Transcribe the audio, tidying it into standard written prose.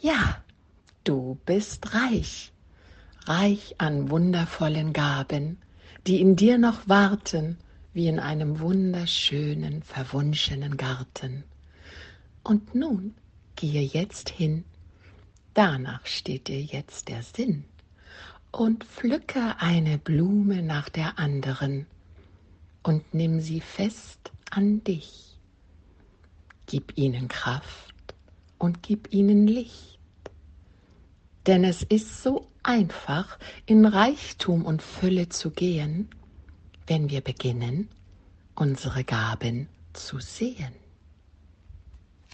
Ja, du bist reich, reich an wundervollen Gaben, die in dir noch warten, wie in einem wunderschönen, verwunschenen Garten. Und nun gehe jetzt hin, danach steht dir jetzt der Sinn, und pflücke eine Blume nach der anderen und nimm sie fest an dich. Gib ihnen Kraft und gib ihnen Licht. Denn es ist so einfach, in Reichtum und Fülle zu gehen, wenn wir beginnen, unsere Gaben zu sehen.